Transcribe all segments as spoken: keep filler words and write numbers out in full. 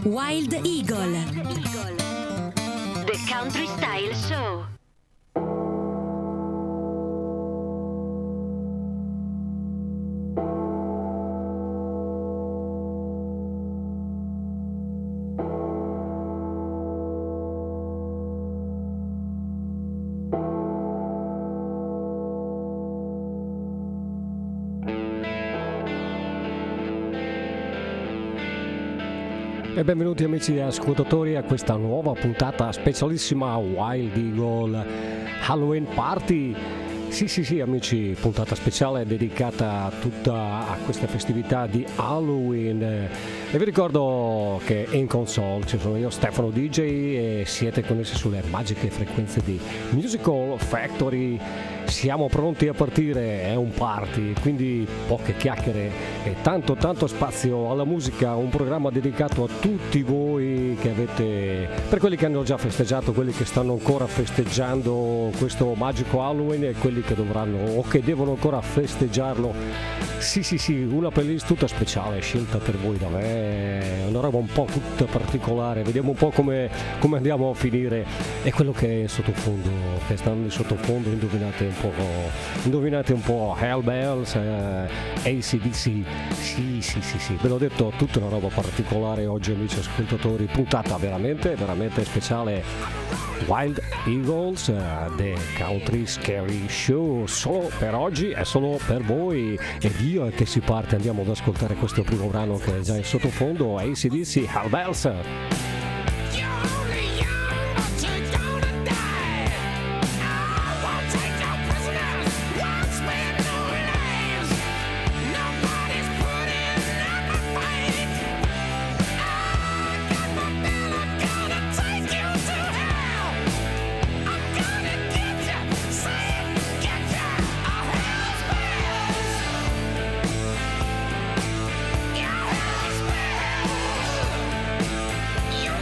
Wild Eagle, The Country Style Show. E benvenuti amici ascoltatori a questa nuova puntata specialissima Wild Eagle Halloween Party. Sì sì sì amici, puntata speciale dedicata tutta a questa festività di Halloween. E vi ricordo che in console ci sono io, Stefano D J, e siete connessi sulle magiche frequenze di Musical Factory. Siamo pronti a partire, è un party, quindi poche chiacchiere e tanto tanto spazio alla musica, un programma dedicato a tutti voi che avete, per quelli che hanno già festeggiato, quelli che stanno ancora festeggiando questo magico Halloween e quelli che dovranno o che devono ancora festeggiarlo. Sì sì sì, una playlist tutta speciale scelta per voi da me, una roba un po' tutta particolare, vediamo un po' come, come andiamo a finire. E quello che è sottofondo, che sta in sottofondo, indovinate un po', indovinate un po', Hellbells, eh, A C D C, sì sì sì sì, ve l'ho detto, tutta una roba particolare oggi amici ascoltatori, puntata veramente, veramente speciale. Wild Eagles, uh, The Country Scary Show, solo per oggi e solo per voi. E via che si parte, andiamo ad ascoltare questo primo brano che è già in sottofondo, A C D C, Hellbells. You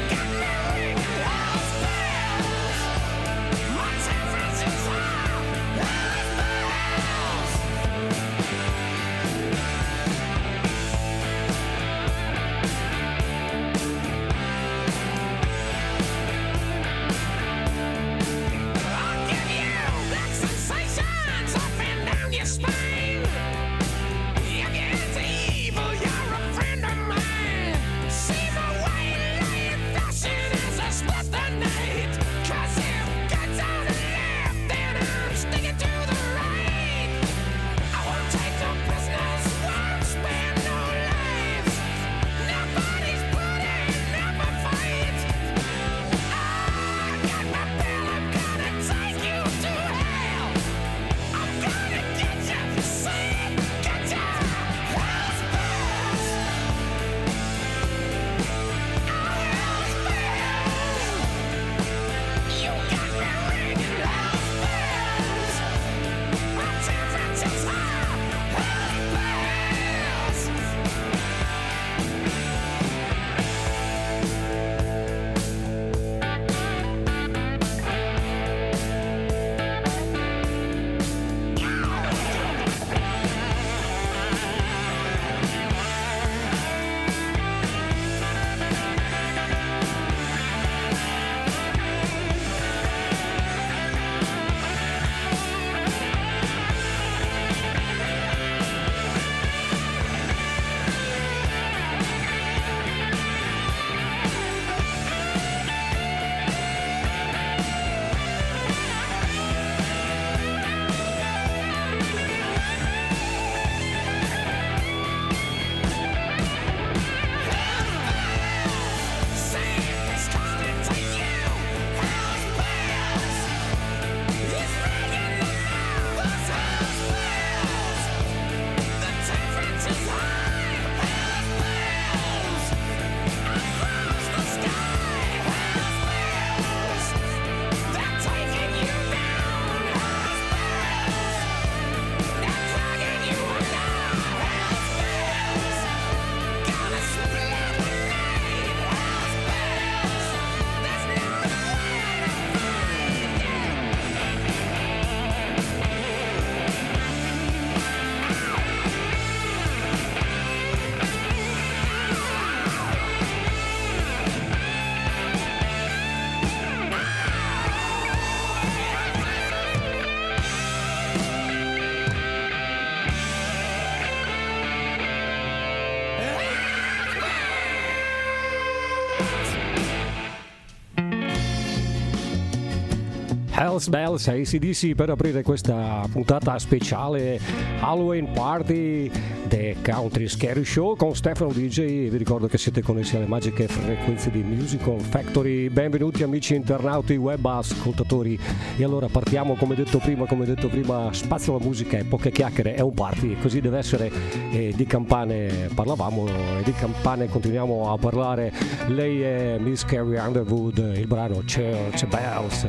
Hells Bells A C D C per aprire questa puntata speciale Halloween Party The Country Scary Show con Stefano D J. Vi ricordo che siete connessi alle magiche frequenze di Musical Factory. Benvenuti amici internauti, web ascoltatori. E allora partiamo, come detto prima, come detto prima, spazio alla musica e poche chiacchiere, è un party, così deve essere. E di campane parlavamo e di campane continuiamo a parlare. Lei è Miss Carrie Underwood, il brano Church Bells.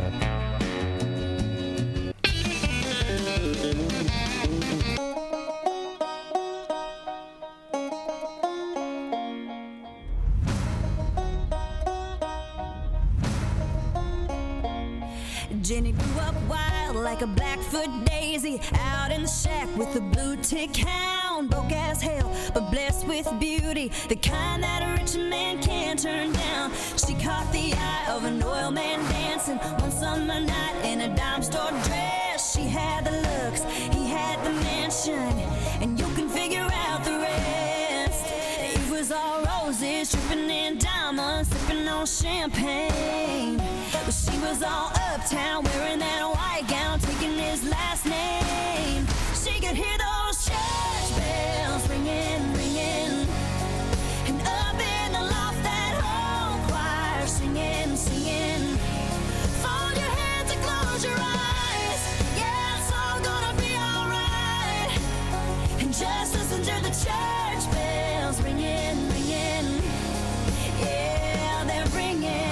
Jenny grew up wild like a Blackfoot daisy, out in the shack with a blue tick hound. Broke as hell, but blessed with beauty, the kind that a rich man can't turn down. She caught the eye of an oil man dancing one summer night in a dime store dress. She had the looks, he had the mansion, and you can figure out the rest. It was all roses, dripping in diamonds, sipping on champagne. But she was all uptown, wearing that white gown, taking his last name. She could hear those church bells ringing, ringing, and up in the loft that whole choir singing, singing. Fold your hands and close your eyes, yeah, it's all gonna be alright. And just listen to the church bells ringing, ringing, yeah, they're ringing.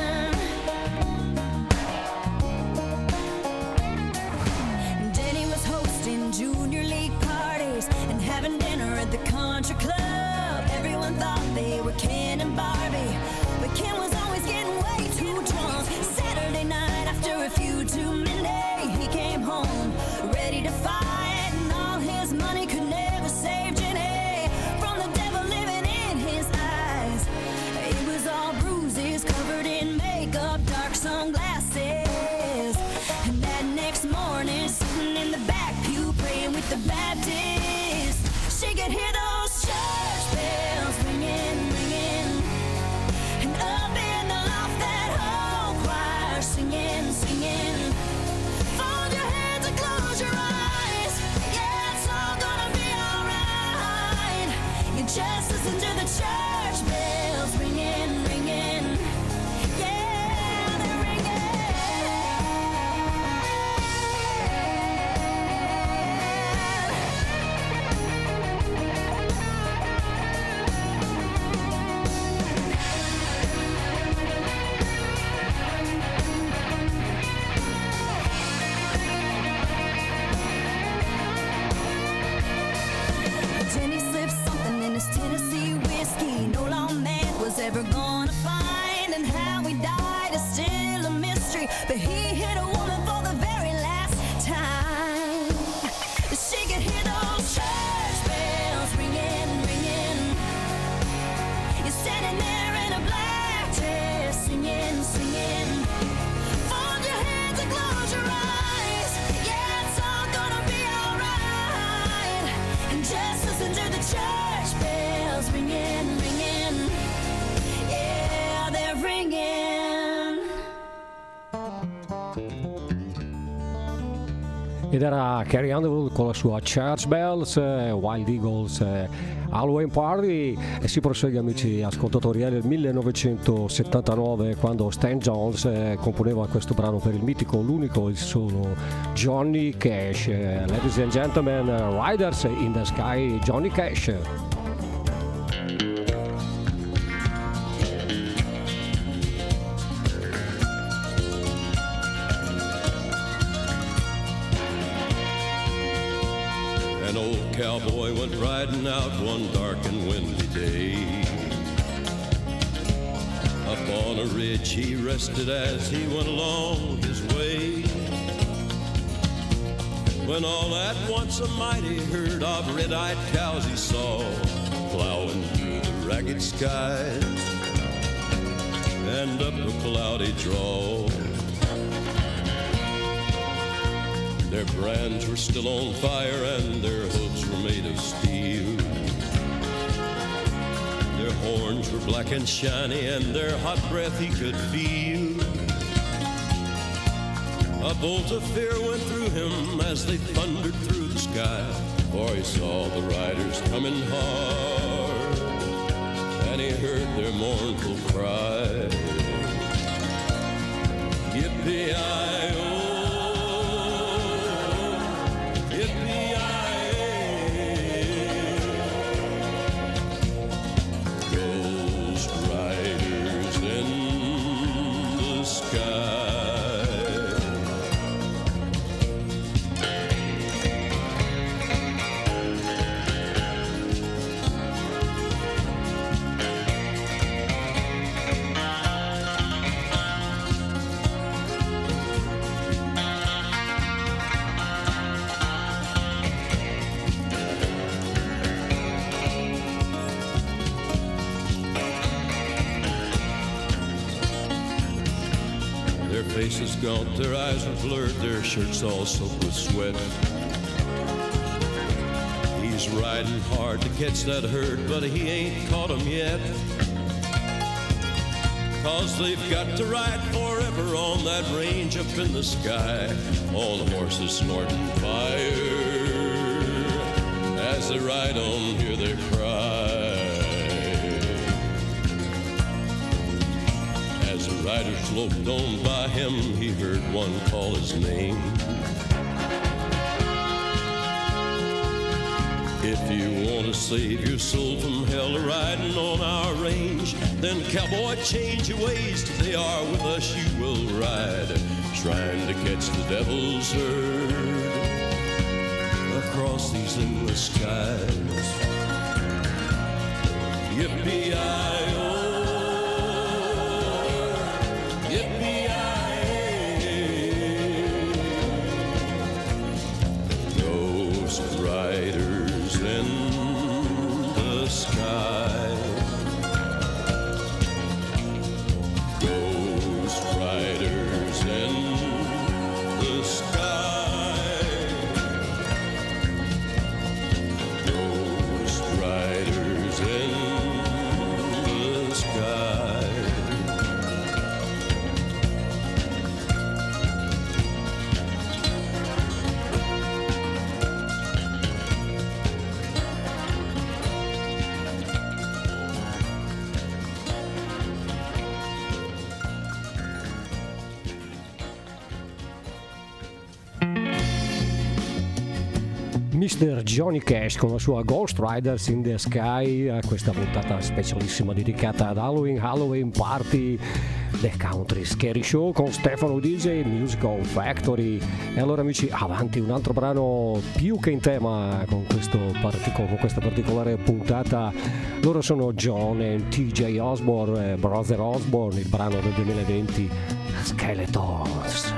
Junior league parties and having dinner at the country club. Everyone thought they were Ken and Barbie, but Ken was always getting way too drunk. Saturday night after a few too many, he came home ready to fight, and all his money could never save Jenny from the devil living in his eyes. It was all bruises, covered in makeup, dark sunglasses, and that next morning sitting in the back pew praying with the Baptist, she could hear those church bells ringing, ringing, and up in the loft that whole choir singing, singing. Fold your hands and close your eyes, yeah, it's all gonna be alright. You just listen to the church bells ringing, ringing, yeah, they're ringing. Jenny slipped something in his Tennessee whiskey no lawman was ever gonna find, and how he died is still a mystery, but he hit a woman for the very last time. She could hear those church bells ringing, ringing. You're standing there in a black dress singing, singing. Fold your hands and close your eyes, yeah, it's all gonna be alright. And just listen to the church bells ringing, ringing, yeah, they're ringing. Ed era Carrie Underwood con la sua Church Bells, eh, Wild Eagles, eh, Halloween Party. E si prosegue amici ascoltatori, è nel millenovecentosettantanove quando Stan Jones eh, componeva questo brano per il mitico, l'unico, il solo Johnny Cash. Eh, ladies and gentlemen, uh, Riders in the Sky, Johnny Cash. An old cowboy went riding out one dark and windy day. Up on a ridge he rested as he went along his way, when all at once a mighty herd of red-eyed cows he saw plowing through the ragged skies and up a cloudy draw. Their brands were still on fire and their hooves were made of steel. Their horns were black and shiny and their hot breath he could feel. A bolt of fear went through him as they thundered through the sky, for he saw the riders coming hard, and he heard their mournful cry. Yippee-i-oh, faces gaunt, their eyes are blurred, their shirts all soaked with sweat. He's riding hard to catch that herd, but he ain't caught 'em yet. 'Cause they've got to ride forever on that range up in the sky. All the horses snorting fire. As they ride on, hear their cry. As the riders loped on by him, he heard one call his name. If you want to save your soul from hell riding on our range, then cowboy, change your ways. They are with us, you will ride, trying to catch the devil's herd across these endless skies. Yippee-i-oh. mister Johnny Cash con la sua Ghost Riders in the Sky, a questa puntata specialissima dedicata ad Halloween, Halloween Party, The Country Scary Show con Stefano D J, Musical Factory. E allora amici, avanti un altro brano più che in tema con, questo partico- con questa particolare puntata. Loro sono John e T J Osborne, Brother Osborne, il brano del duemilaventi, Skeletons.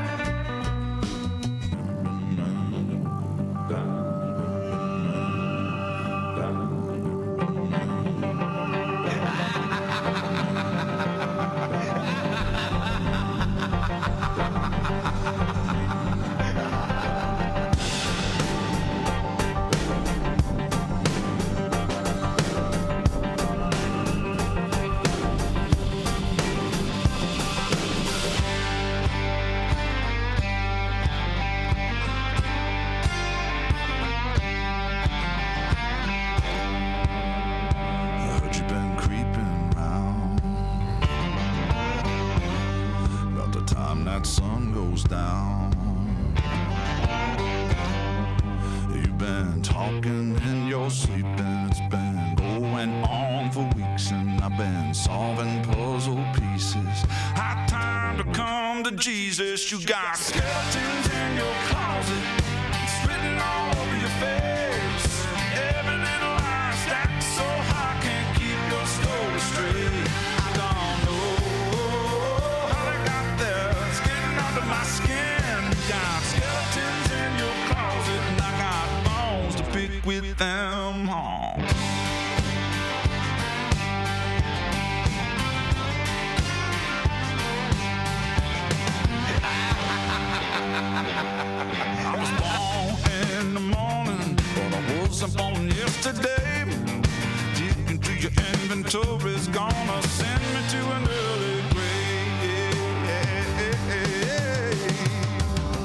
You got skeletons in your closet, it's written all over your face. Every little lie stacked so high, can't keep your story straight. I don't know how they got there, it's getting under my skin. You got skeletons in your closet, and I got bones to pick with them home. I was born in the morning, but I wasn't born yesterday. Digging through your inventory's gonna send me to an early grave.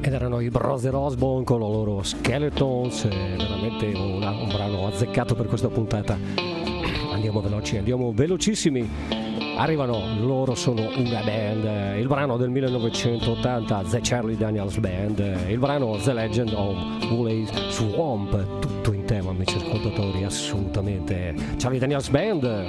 Ed erano i Brother Osborne con la loro Skeletons, è veramente una, un brano azzeccato per questa puntata. Andiamo veloci, andiamo velocissimi. Arrivano, loro sono una band, il brano del millenovecentottanta, The Charlie Daniels Band, il brano The Legend of Wooley Swamp, tutto in tema, amici ascoltatori, assolutamente. Charlie Daniels Band.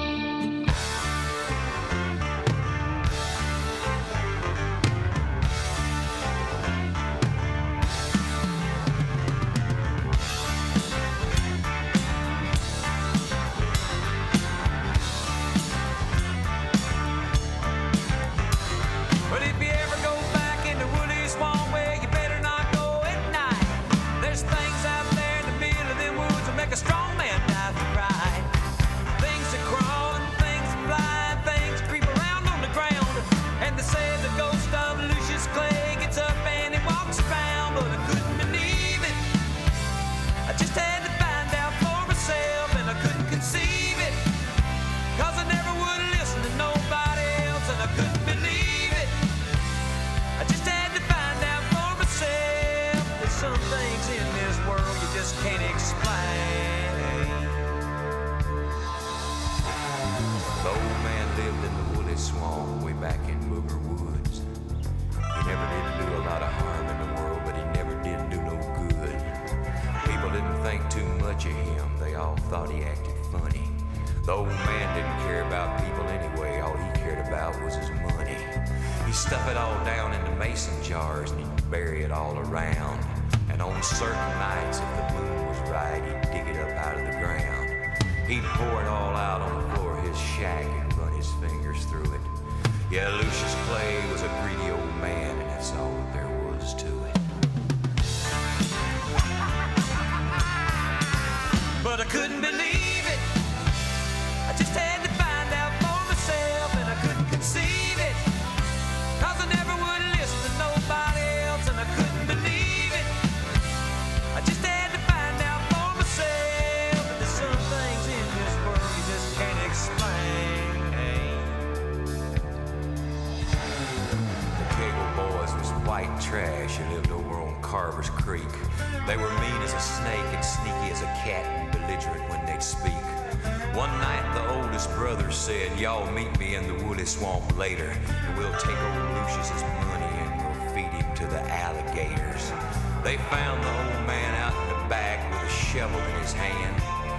Swamp later, and we'll take old Lucius's money and we'll feed him to the alligators. They found the old man out in the back with a shovel in his hand,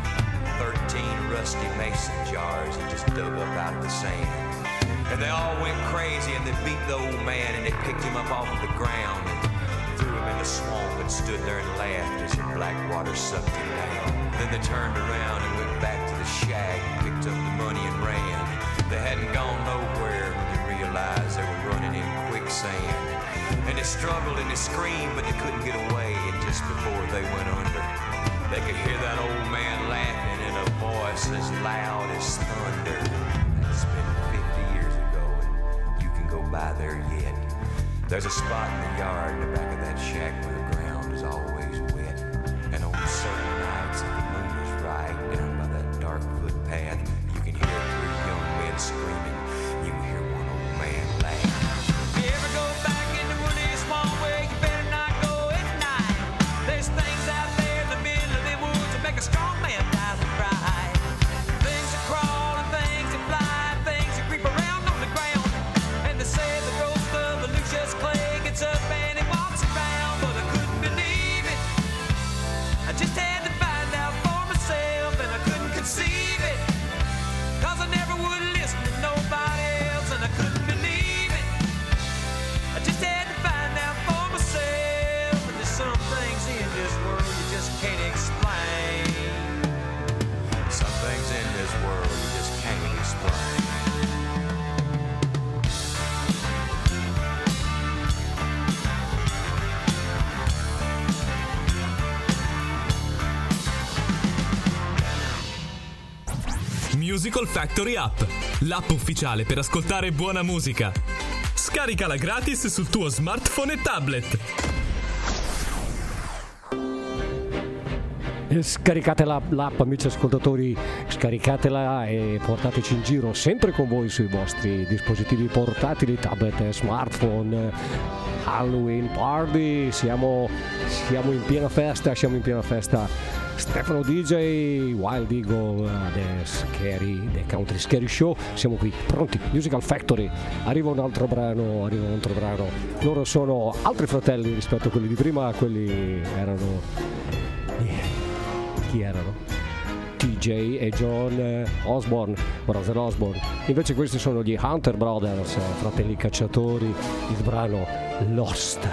thirteen rusty mason jars he just dug up out of the sand. And they all went crazy and they beat the old man and they picked him up off of the ground and threw him in the swamp and stood there and laughed as the black water sucked him down. Then they turned around and went back to the shack and picked up the money and ran. They hadn't gone nowhere when they realized they were running in quicksand. And they struggled and they screamed, but they couldn't get away. And just before they went under, they could hear that old man laughing in a voice as loud as thunder. That's been fifty years ago, and you can go by there yet. There's a spot in the yard in the back of that shack where the ground is always wet. And on certain nights, if the moon is right, down by that dark footpath, you can hear three young men screaming. You can hear one old man laugh. If you ever go back in the woody swamp where you better not go at night. There's things out there in the middle of the woods that make a strong man die with pride. Things that crawl and things that fly, things that creep around on the ground. And they say the ghost of the Lucius Clay gets up and he walks around, but I couldn't believe it. I just had to find out for myself, and I couldn't conceive it. Cause I never would listen to nobody else, and I couldn't believe it. I just had to find out for myself. And there's some things in this world you just can't explain. Some things in this world you just can't explain. Musical Factory App, l'app ufficiale per ascoltare buona musica. Scaricala gratis sul tuo smartphone e tablet. E scaricate la, l'app, amici ascoltatori, scaricatela e portateci in giro sempre con voi sui vostri dispositivi portatili, tablet, smartphone. Halloween Party, siamo, siamo in piena festa, siamo in piena festa. Stefano D J, Wild Eagle, The Scary, The Country Scary Show, siamo qui pronti, Musical Factory, arriva un altro brano, arriva un altro brano, loro sono altri fratelli rispetto a quelli di prima, quelli erano, chi erano? T J e John Osborne, Brother Osborne, invece questi sono gli Hunter Brothers, fratelli cacciatori, il brano Lost.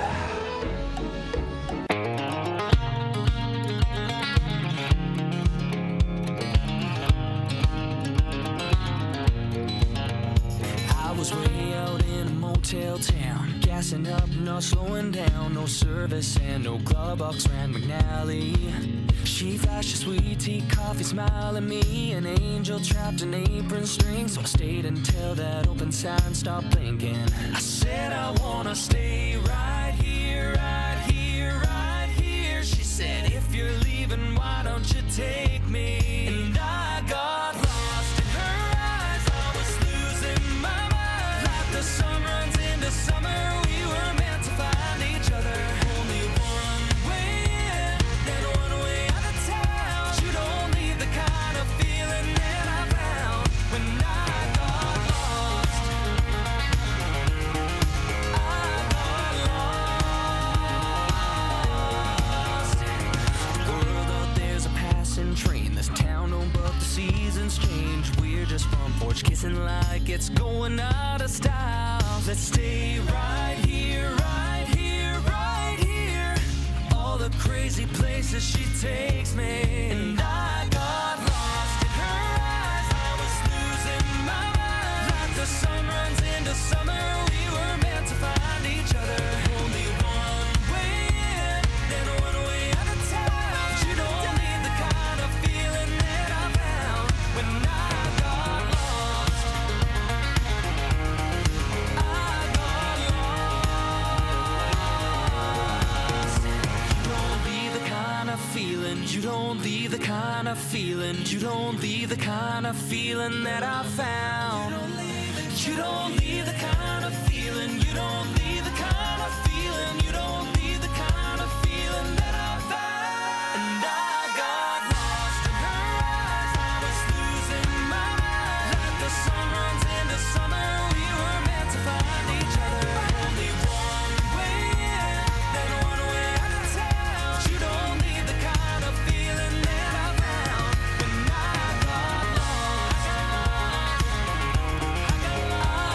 Town, gassing up, not slowing down, no service and no glove box ran McNally. She flashed a sweet tea, coffee, smile at me, an angel trapped in apron strings. So I stayed until that open sign stopped blinking. I said I wanna stay right here, right here, right here. She said if you're leaving, why don't you take me? And I got lost in her eyes, I was losing my mind. Like the sun runs into summer, we were meant to find each other. Only one way in, then one way out of town. You don't need the kind of feeling that I found when I got lost. I got lost. The world out there's a passing train. This town don't book, the seasons change. We're just front porch kissing like it's going out of style. Let's stay right here, right here, right here. All the crazy places she takes me. And I got lost in her eyes, I was losing my mind. Like the sun runs into summer, we were meant to find each other. Only one way in, then one way out of town. You don't need the kind of feeling that I found when I got lost. Feeling, you don't leave the kind of feeling, you don't leave the kind of feeling that I found. You don't leave the kind of feeling, you don't leave the kind of feeling, you don't leave the kind of feeling that I found. And I got lost in her eyes, I was losing my mind. Like the sun runs into summer, we were meant to find each other. Only one way in, then one way out of town. You don't need the kind of feeling that I found when I got lost. I got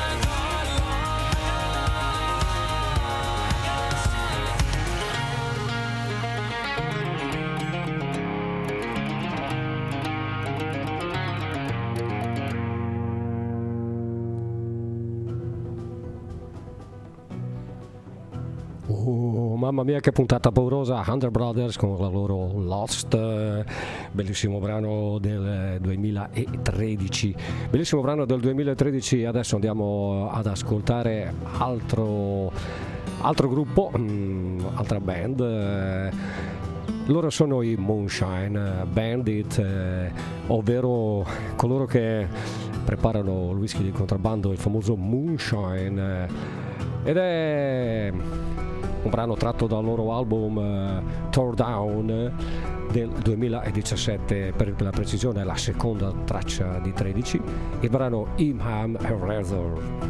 Oh, mamma mia che puntata paurosa, Hunter Brothers con la loro Lost, eh, bellissimo brano del duemilatredici, bellissimo brano del duemilatredici. Adesso andiamo ad ascoltare altro, altro gruppo, mh, altra band, eh, loro sono i Moonshine Bandit, eh, ovvero coloro che preparano il whisky di contrabbando, il famoso Moonshine, eh, ed è un brano tratto dal loro album uh, Tore Down uh, del duemiladiciassette, per la precisione è la seconda traccia di tredici, il brano Imham Razor.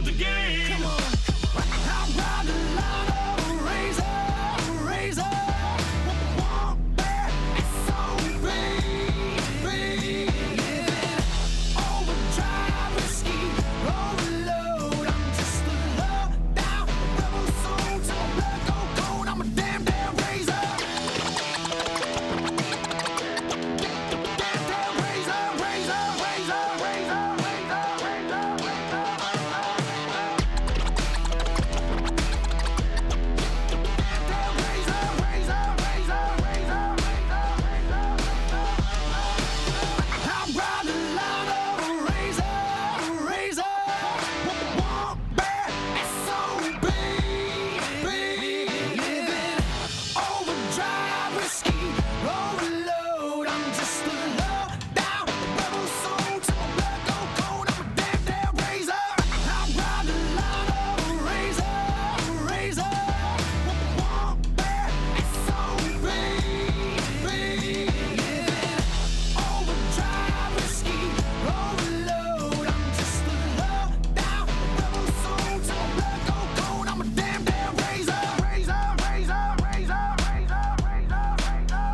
the game. Come on. I'll ride the line of a razor, razor. Walk back, S O B, B. Living overdrive, whiskey, overload. I'm just a low down rebel soul till my blood go cold. I'm a damn damn razor. Damn damn razor, razor, razor, razor, razor, razor, razor. Damn razor, razor, razor, razor, razor, razor. I'd rather line of a razor, razor. Walk back, S O B, B. Living overdrive, whiskey, overload. I'm just a low down rebel soul till my blood go cold. I'm a damn damn razor. I'd rather line of a razor, razor. Walk back, S O B, B. Living overdrive, whiskey, overload. I'm just a low down rebel soul till my blood go cold. I'm a damn damn razor, razor, razor, razor, razor, razor, razor,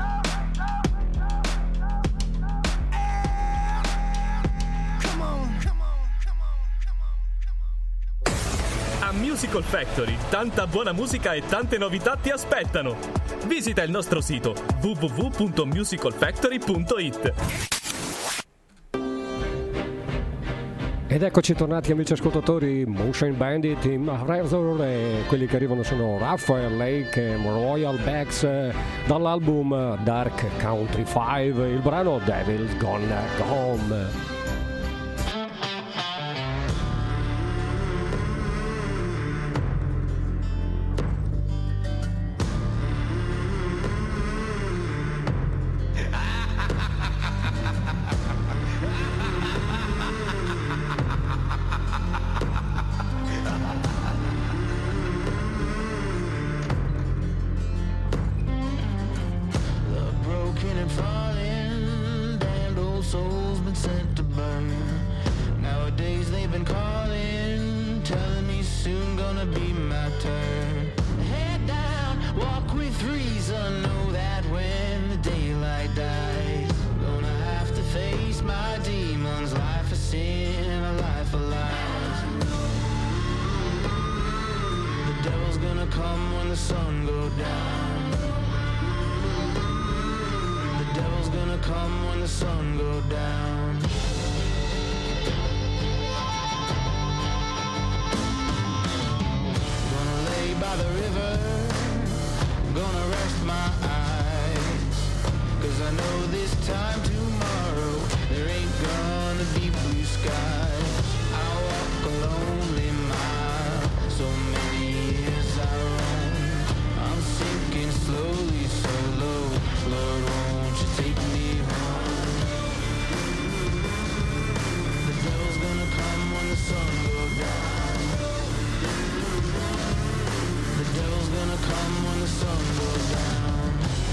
razor. Come on, come on, come on, come on, come on. A Musical Factory, tanta buona musica e tante novità ti aspettano. Visita il nostro sito w w w punto musical factory punto i t. Ed eccoci tornati, amici ascoltatori. Motion Bandit in Razor, e quelli che arrivano sono Raphael Lake e Royal Bags, eh, dall'album Dark Country cinque, il brano Devil's Gonna Home. The broken and fallen, damned old souls been sent to burn. Nowadays they've been calling, telling me soon gonna be my turn. Head down, walk with reason, know that when the daylight dies, gonna have to face my demons, life of sin, a life of lies. The devil's gonna come when the sun goes down. The devil's gonna come when the sun goes down. Gonna lay by the river, gonna rest my eyes, 'cause I know this time tomorrow there ain't gonna be blue skies. I walk a lonely mile, so many years I roam. I'm sinking slowly, so low. Lord, won't you take me home? The devil's gonna come when the sun goes down. The devil's gonna come when the sun goes down.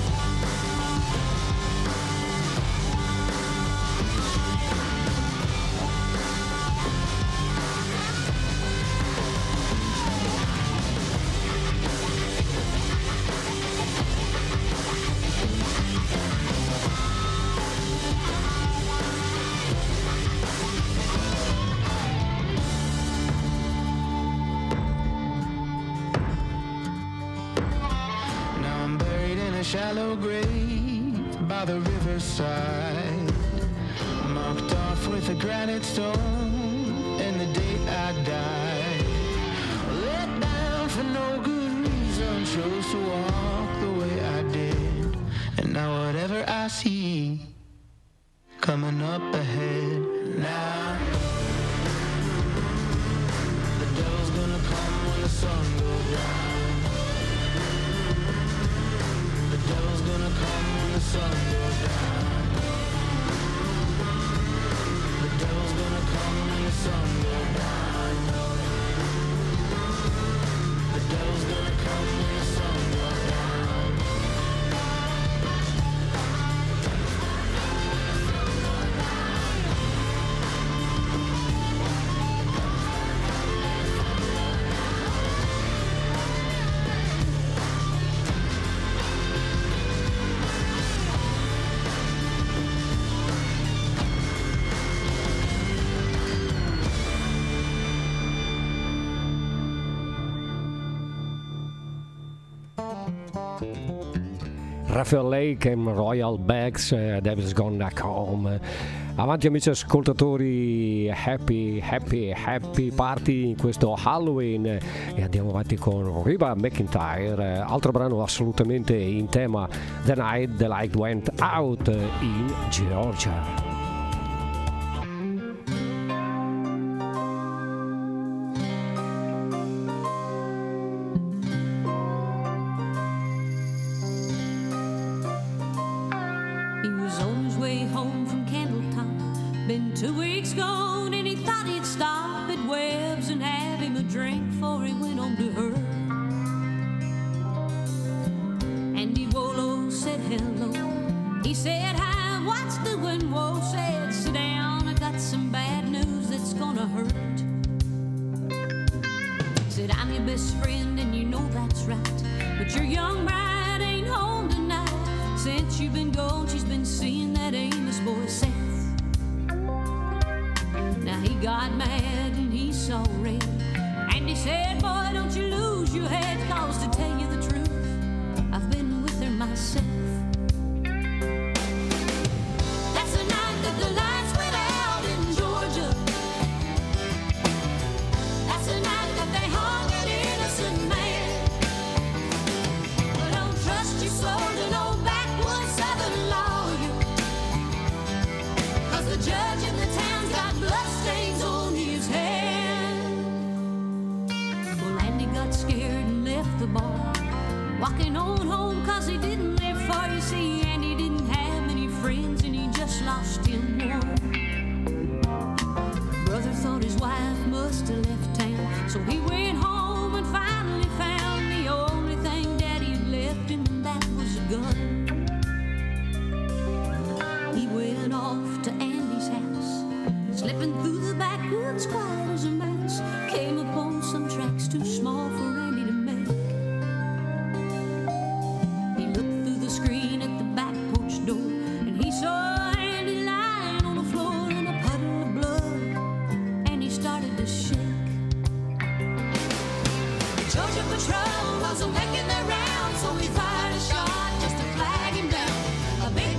Now I'm buried in a shallow grave by the riverside, marked off with a granite stone and the date I died. Let down for no good reason, chose to walk the way I did, and now whatever I see coming up ahead now, the devil's gonna come when the sun goes down. The devil's gonna come when the sun goes down. The devil's gonna come when the sun goes down. The devil's gonna come when the sun goes down. Raphael Lake e Royal Bags, uh, Devil's Gone Back Home. Avanti amici ascoltatori, happy, happy, happy party in questo Halloween, e andiamo avanti con Reba McEntire, altro brano assolutamente in tema, The Night the Light Went Out in Georgia.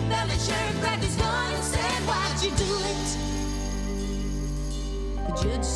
Judge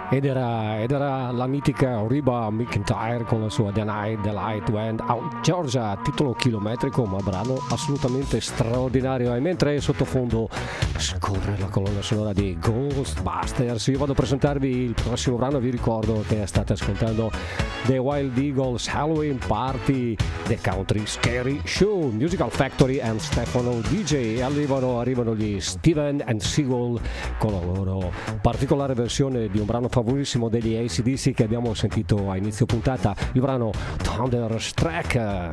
Ed era, ed era la mitica Reba McEntire con la sua The Night the Light Went Out Georgia, titolo chilometrico ma brano assolutamente straordinario. E mentre sottofondo scorre la colonna sonora di Ghostbusters, io vado a presentarvi il prossimo brano. Vi ricordo che state ascoltando The Wild Eagles Halloween Party, The Country Scary Show, Musical Factory and Stefano D J. E arrivano, arrivano gli Steven and Seagull con la loro particolare versione di un brano favorissimo degli A C D C che abbiamo sentito a inizio puntata, il brano Thunderstruck.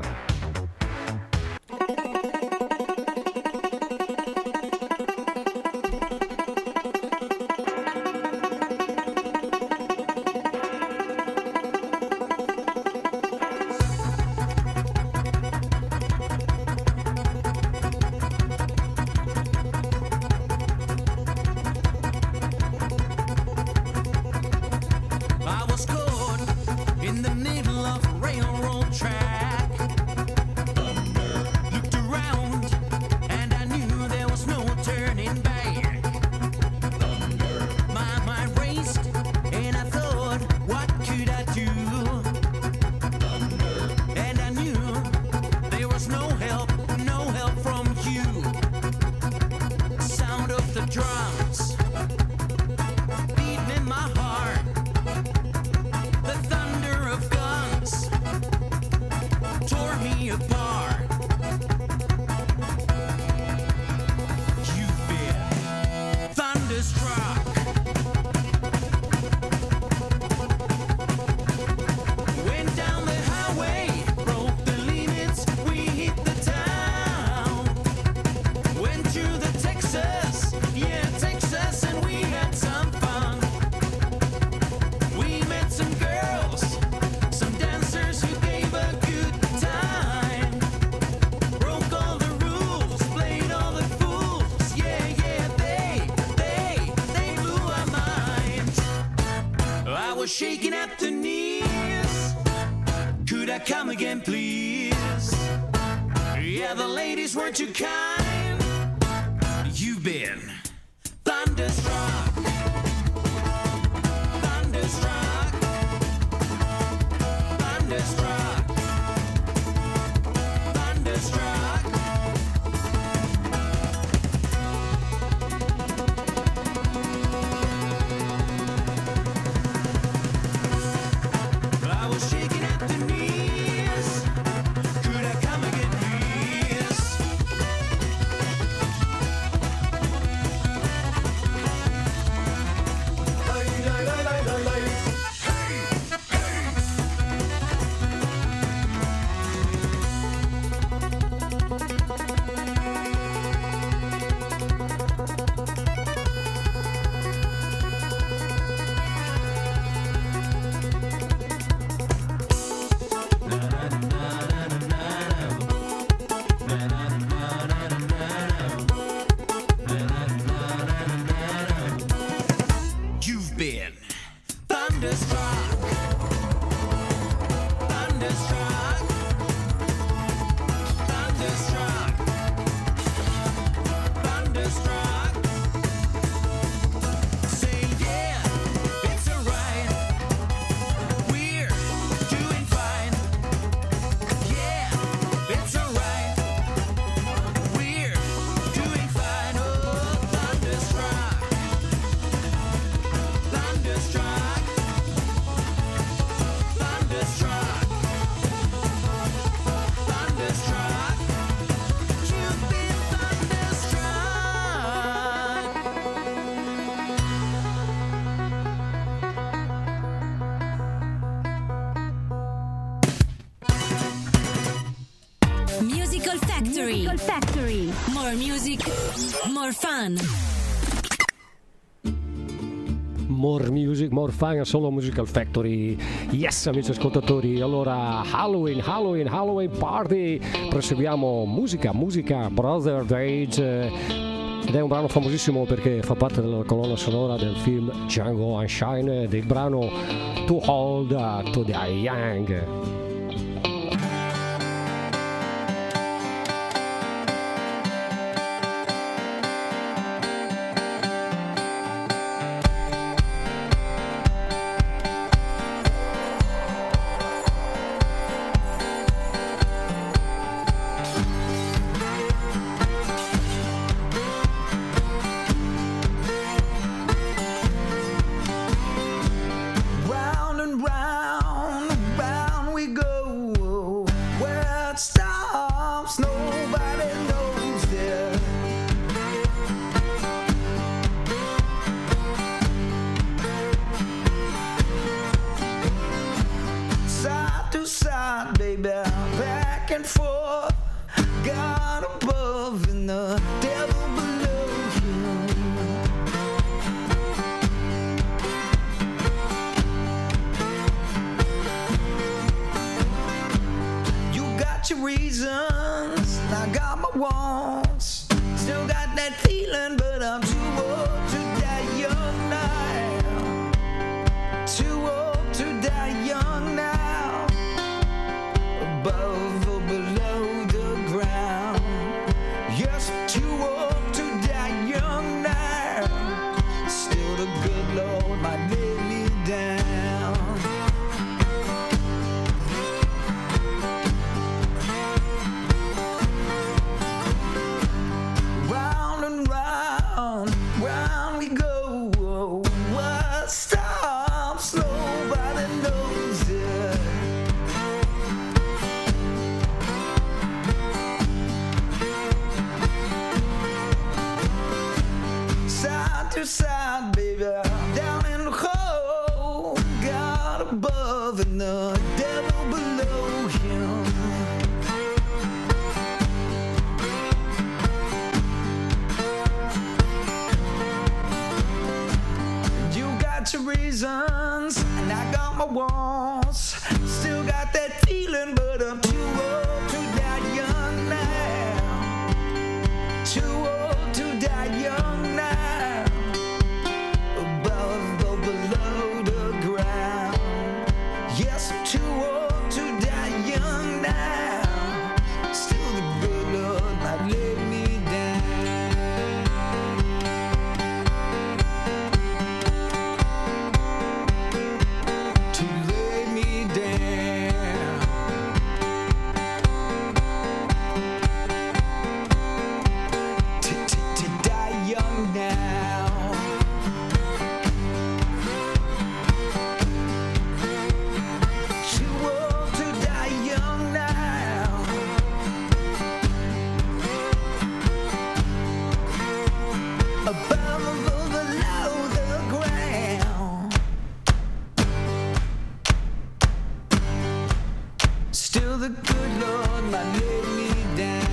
I was caught in the middle of a railroad track. Looked around and I knew there was no turning back. My mind raced and I thought, what could I do? And I knew there was no help, no help from you. Sound of the drums beating in my heart. The thunder of guns tore me apart. You've been thunderstruck. Went down the highway, broke the limits, we hit the town. Went to the Texas, yeah, Texas, and we had some fun. We met some girls, some dancers who gave a good time. Broke all the rules, played all the fools. Yeah, yeah, they, they, they blew our minds. I was shaking at the knees. Could I come again, please? Yeah, the ladies weren't too kind. You've been thunderstruck. Thunderstruck. Thunderstruck. Thunderstruck. I was shaking at the knees. Could I come again, please? You've been thunderstruck. Thunderstruck. Thunderstruck. Thunderstruck. Say yeah, it's alright. We're doing fine. Yeah, it's alright. We're doing fine. Oh, thunderstruck. Thunderstruck. Thunderstruck. Thunderstruck. You've been thunderstruck. Musical Factory. Musical Factory. More music, more fun. More music, more fun, solo Musical Factory. Yes, amici ascoltatori. Allora, Halloween, Halloween, Halloween Party. Proseguiamo musica, musica, Brother Age. Ed è un brano famosissimo perché fa parte della colonna sonora del film Django Unchained, del brano To Hold to the Young. and forth, God above and the devil below him. You got your reasons, I got my wants. Still got that feeling, but I'm too old to die young now. Too old to die young now. Above or below the ground. Yes, too old to die young now. Still the good Lord might lay me down. Round and round, round we go. What stops? Nobody knows it. Side to side, baby, down in the hole. God above and the devil below him. You got your reasons, and I got my wants. Still got that feeling, but I'm too old to die young now. Too old to die young now. Above or below the ground. Yes, I'm too old to die young now. Still the good Lord might lay me down. To lay me down. To, to, to die young now. Too old to die young now. Above or below the ground. Still the good Lord might lay me down.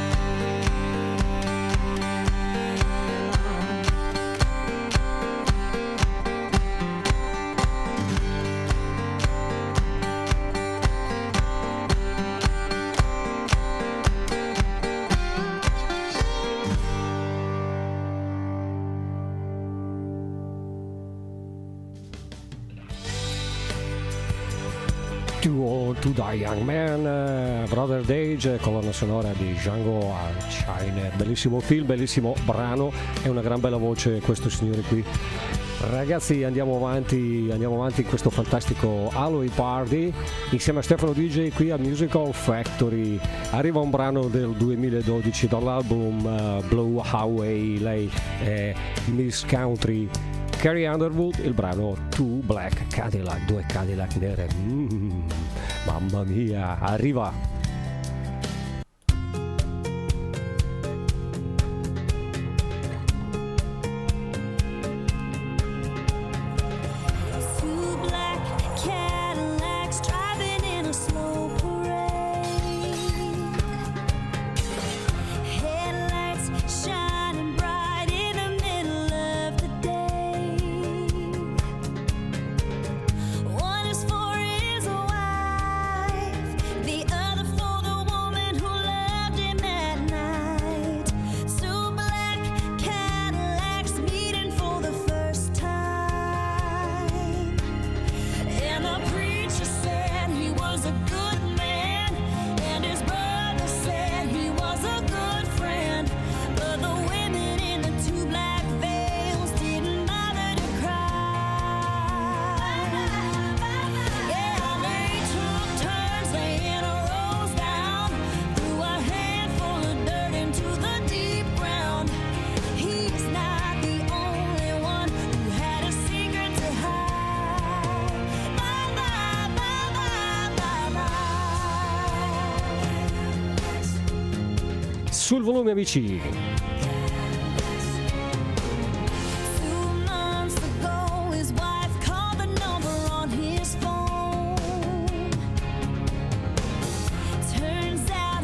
Too Old to Die Young Man, eh, Brother Dage, colonna sonora di Django Unchained. Bellissimo film, bellissimo brano e una gran bella voce questo signore qui. Ragazzi, andiamo avanti, andiamo avanti in questo fantastico Halloween Party insieme a Stefano D J qui a Musical Factory. Arriva un brano del duemiladodici dall'album uh, Blue Highway, lei è Miss Country Carrie Underwood, il brano Two Black Cadillac, due Cadillac nere. Mm, mamma mia, arriva. Two black Cadillacs driving in a slow parade. Headlights shining bright in the middle of the day. One is for his wife, the other for the woman who loved him at night. Two black Cadillacs meeting for the first time. And the preacher said he was a good man, and his brother said he was a good friend. But the women in the two black veils didn't bother to cry. Yeah, they took turns laying a rose down, threw a handful of dirt into the deep ground. He's not the only one who had a secret to hide. Bye bye, bye bye, bye bye. Sul volume, amici. Two months ago, his wife called the number on his phone. Turns out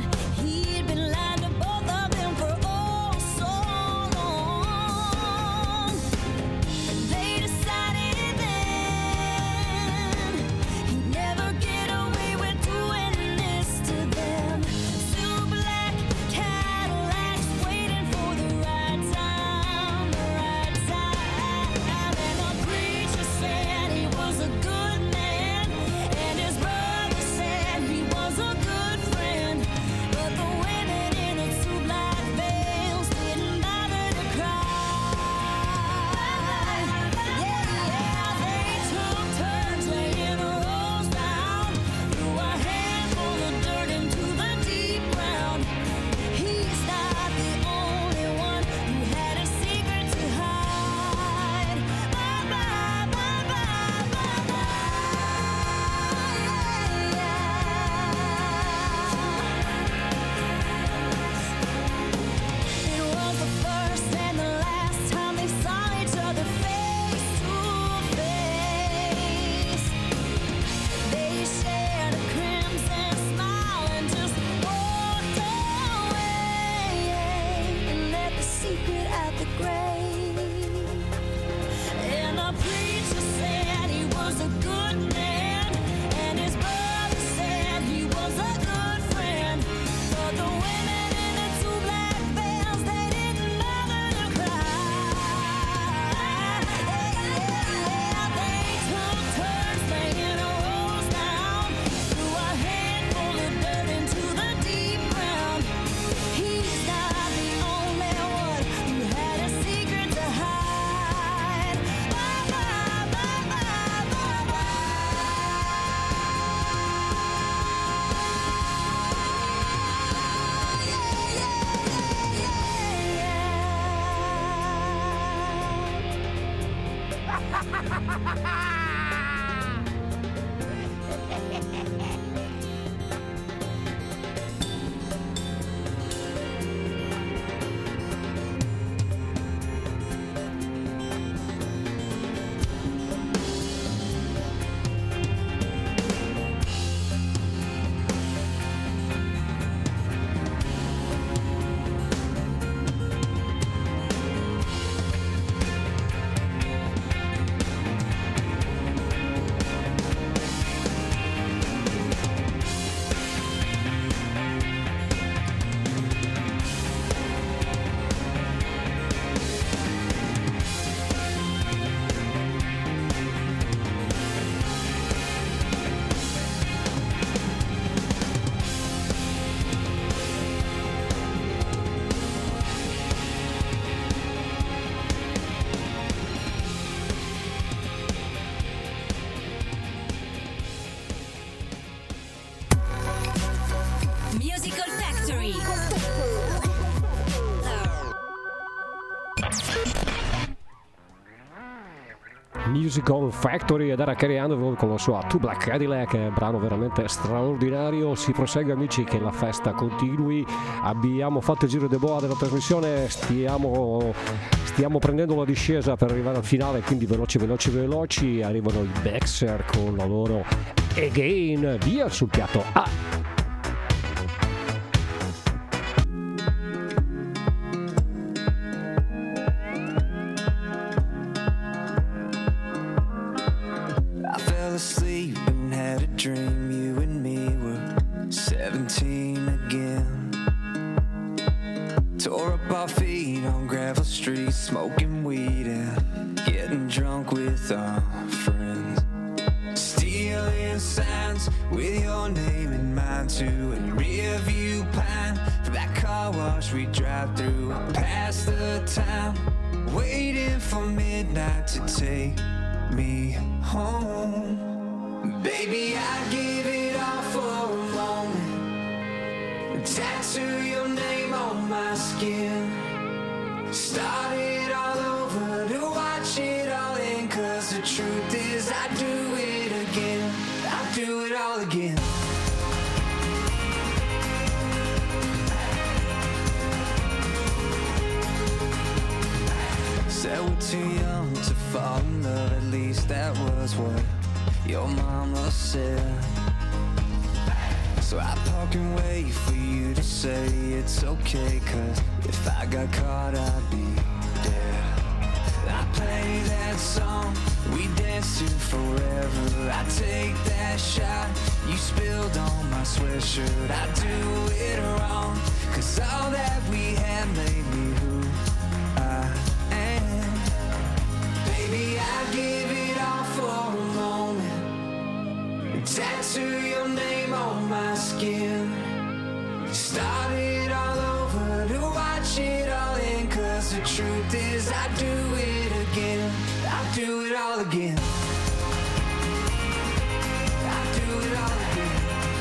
Musical Factory ed era Carrie Underwood con la sua Two Black Cadillac, brano veramente straordinario. Si prosegue, amici, che la festa continui. Abbiamo fatto il giro de boa della trasmissione, stiamo, stiamo prendendo la discesa per arrivare al finale, quindi veloci veloci veloci. Arrivano i Bexer con la loro Again, via sul piatto A. Smoking weed and getting drunk with our friends, stealing signs with your name in mind to a rear view pine for that car wash we drive through, past the time, waiting for midnight to take me home. Baby, I give it all for a moment, tattoo your name on my skin. Start it all over to watch it all in, cause the truth is I do it again, I do it all again. Said we're too young to fall in love, at least that was what your mama said. So I park and wait for you to say it's okay, cause if I got caught I'd be dead. I play that song we danced to forever, I take that shot you spilled on my sweatshirt. I do it wrong, cause all that we had made me who I am. Baby, I give it all for a moment, tattoo your name on my skin. Start it all over to watch it all in, cause the truth is I do it again, I do it all again. I do it all again.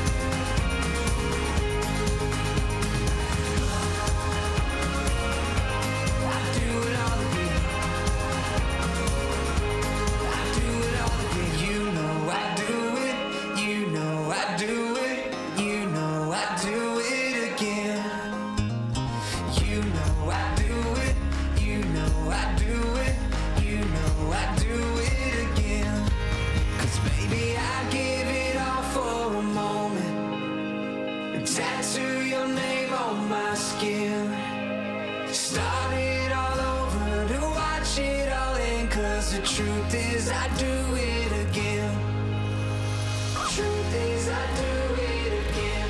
I do it all again. I do it all again. You know I do it, you know I do it, you know I do it again. You know I do it, you know I do it, you know I do it again. Cause baby, I give it all for a moment, tattoo your name on my skin. Start it all over to watch it all in, cause the truth is I do it again. Truth is I do it again.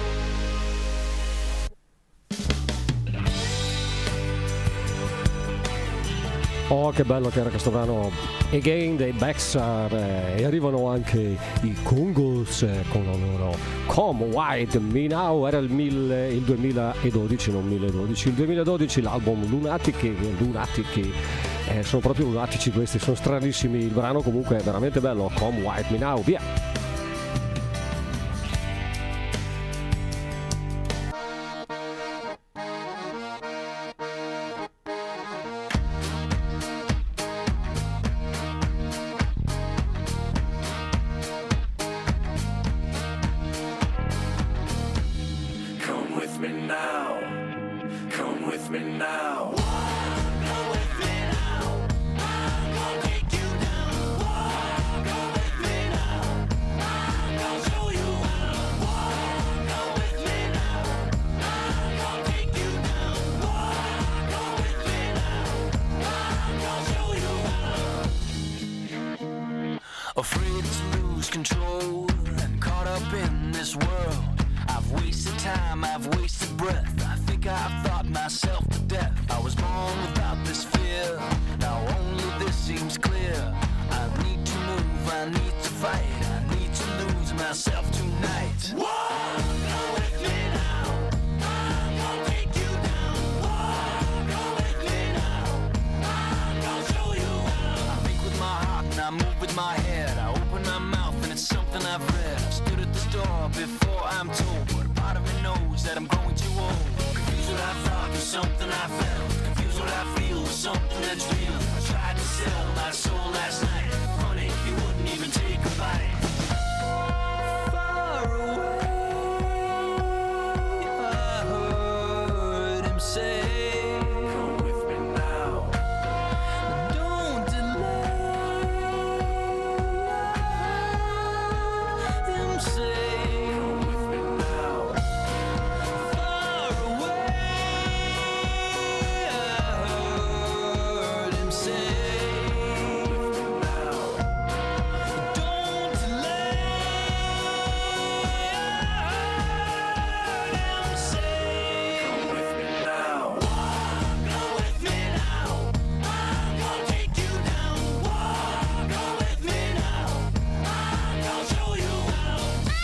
Oh, che bello che era questo brano Again dei Bexar, eh, e arrivano anche i Congos eh, con la loro Come White Me Now. Era il, mille, il duemiladodici, non milledodici, il duemiladodici, l'album Lunatici, Lunatici eh, sono proprio lunatici questi, sono stranissimi. Il brano comunque è veramente bello, Come White Me Now, via. afraid to lose control and caught up in this world. I've wasted time, I've wasted breath. I think I've thought myself to death. I was born without this fear, now only this seems clear. I need to move, I need to fight, I need to lose myself tonight. Walk, go with me now, I'm gonna take you down. Walk, go with me now, I'm gonna show you how. I think with my heart and I move with my head. I open my mouth and it's something I've read. I've stood at this door before I'm told, but a part of me knows that I'm growing too old. Confused what I thought was something I felt. Confused what I feel was something that's real. I tried to sell my soul last night. Honey, you wouldn't even take a bite. Far away, I heard him say, come with me now. Don't delay. I heard him say, come with me now. Far away, I heard him say, come with me now. Don't delay. I heard him say, come with me now. Walk, go with me now. I'm gonna take you down. Walk, go with me now. I'm gonna show you how.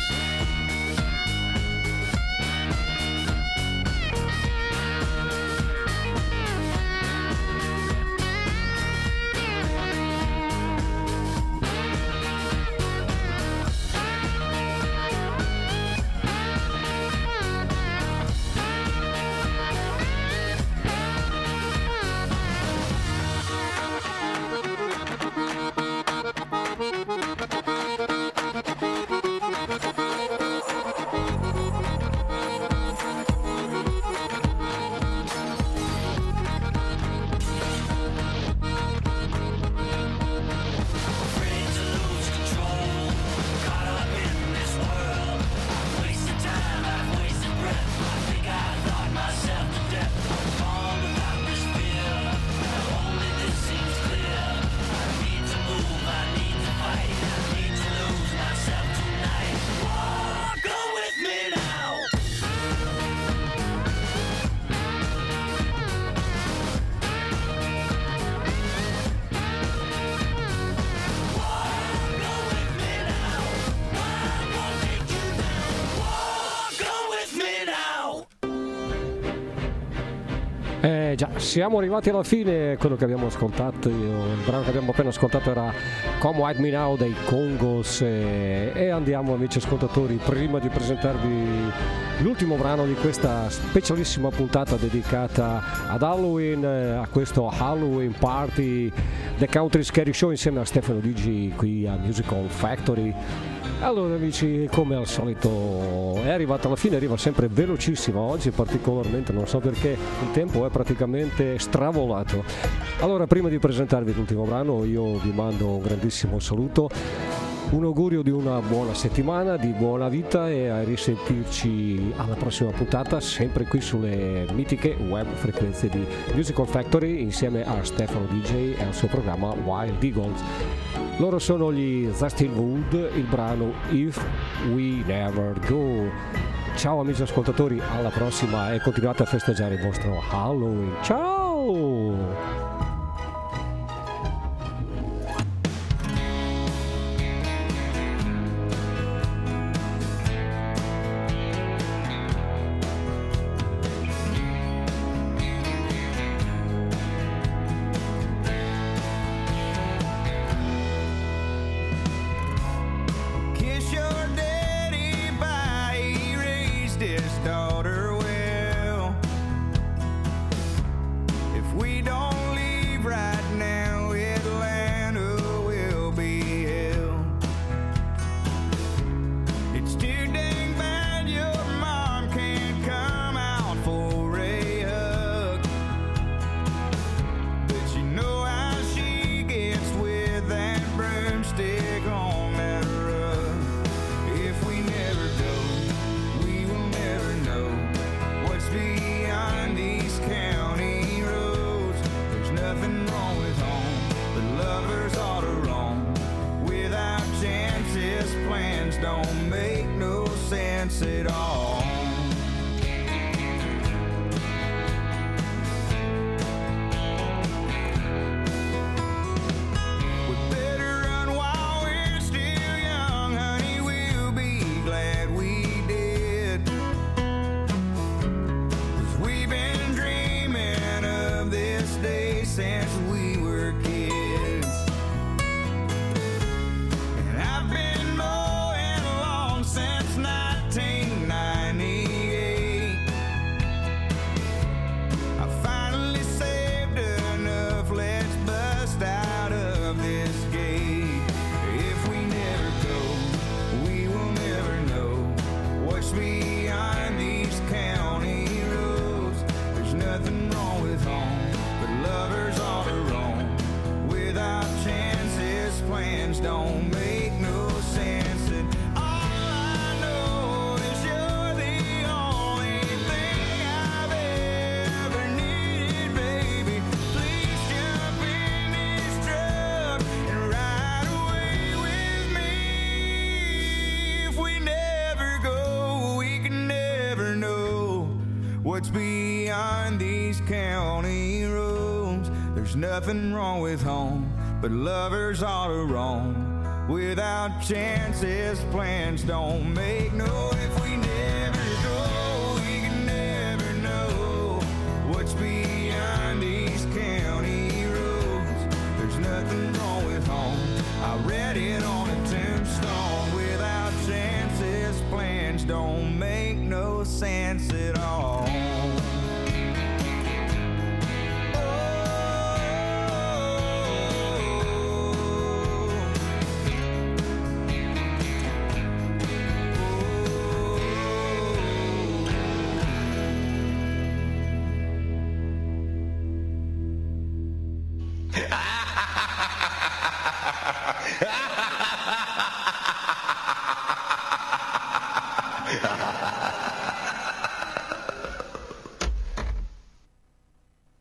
Afraid to lose control, caught up in this world. I've wasted time, I've wasted breath. I think I thought myself to death. I'm born without this fear, now only this seems clear. I need to move, I need to fight, I need to lose myself tonight. Walk, go with me now. Walk, go with me now. I'm gonna take you down. Walk, go with me now. Eh già, siamo arrivati alla fine. Quello che abbiamo ascoltato, io- il brano che abbiamo appena ascoltato era Come With Me Now dei Congos, e, e andiamo, amici ascoltatori, prima di presentarvi l'ultimo brano di questa specialissima puntata dedicata ad Halloween, eh, a questo Halloween Party, The Country Scary Show insieme a Stefano Digi qui a Musical Factory. Allora amici, come al solito è arrivata alla fine, arriva sempre velocissima, oggi particolarmente, non so perché il tempo è praticamente stravolato. Allora, prima di presentarvi l'ultimo brano, io vi mando un grandissimo saluto, un augurio di una buona settimana, di buona vita, e a risentirci alla prossima puntata, sempre qui sulle mitiche web frequenze di Musical Factory insieme a Stefano D J e al suo programma Wild Eagles. Loro sono gli Zastillwood, il brano If We Never Go. Ciao amici ascoltatori, alla prossima e continuate a festeggiare il vostro Halloween. Ciao! Kiss your daddy bye, he raised his daughter well. If we chance at all. We better run while we're still young, honey, we'll be glad we did. 'Cause we've been dreaming of this day since we were kids. And I've been mowing along since nineteen ninety-eight. I finally saved enough, let's bust out of this gate. If we never go, we will never know what's behind these county roads. There's nothing wrong with home, but lovers all are wrong. Without chances, plans don't make no sense. And all I know is you're the only thing I've ever needed, baby. Please jump in this truck and ride away with me. If we never go, we can never know what's beyond these county roads. There's nothing wrong with home, but lovers all are wrong. Without chances, plans don't make no. If we never go, we can never know what's beyond these county roads. There's nothing wrong with home. I read it on a tombstone. Without chances, plans don't make no sense at all.